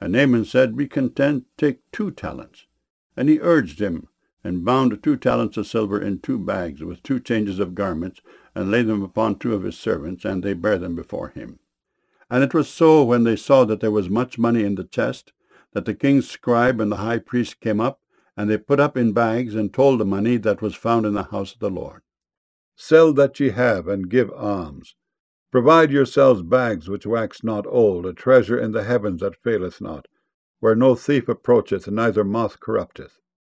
And Naaman said, Be content, take 2 talents. And he urged him, and bound 2 talents of silver in 2 bags, with 2 changes of garments, and laid them upon 2 of his servants, and they bare them before him. And it was so, when they saw that there was much money in the chest, that the king's scribe and the high priest came up, and they put up in bags, and told the money that was found in the house of the Lord. Sell that ye have, and give alms. Provide yourselves bags which wax not old, a treasure in the heavens that faileth not, where no thief approacheth, neither moth corrupteth.